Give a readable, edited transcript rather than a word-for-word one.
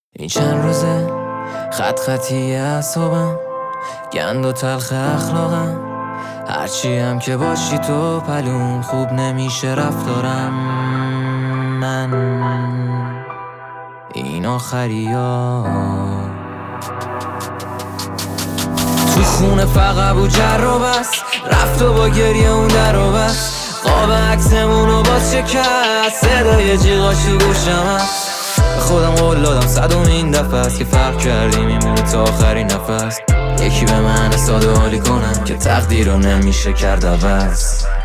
این چند روزه خطی اعصابم، گند و تلخ اخلاقم. هرچی هم که باشی تو پلوم، خوب نمیشه رفتارم. من این آخریا تو خونه فقط بود جر و بس، رفت و با گریه اون در و بس. قاب عکسمونو باز شکست، صدای جیغاش تو گوشم هست. به خودم قول دادم صدومین دفعه است که فرق کردیم میمونه تا آخرین نفس. یکی به من ساده حالی کنم که تقدیر رو نمیشه کرد عوض.